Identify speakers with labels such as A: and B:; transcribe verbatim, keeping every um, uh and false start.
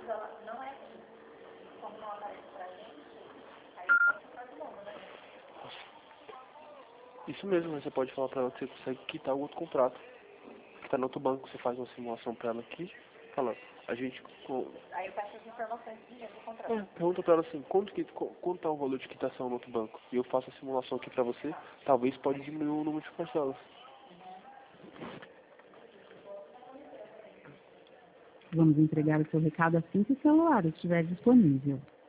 A: Isso mesmo, você pode falar pra ela que você consegue quitar o outro contrato. Que tá no outro banco, você faz uma simulação pra ela aqui, fala, a gente... Com...
B: Aí eu peço as informações de dinheiro do contrato.
A: É, pergunta pra ela assim, quanto, que, quanto tá o valor de quitação no outro banco? E eu faço a simulação aqui pra você, talvez pode diminuir o número de parcelas.
C: Vamos entregar o seu recado assim que o celular estiver disponível.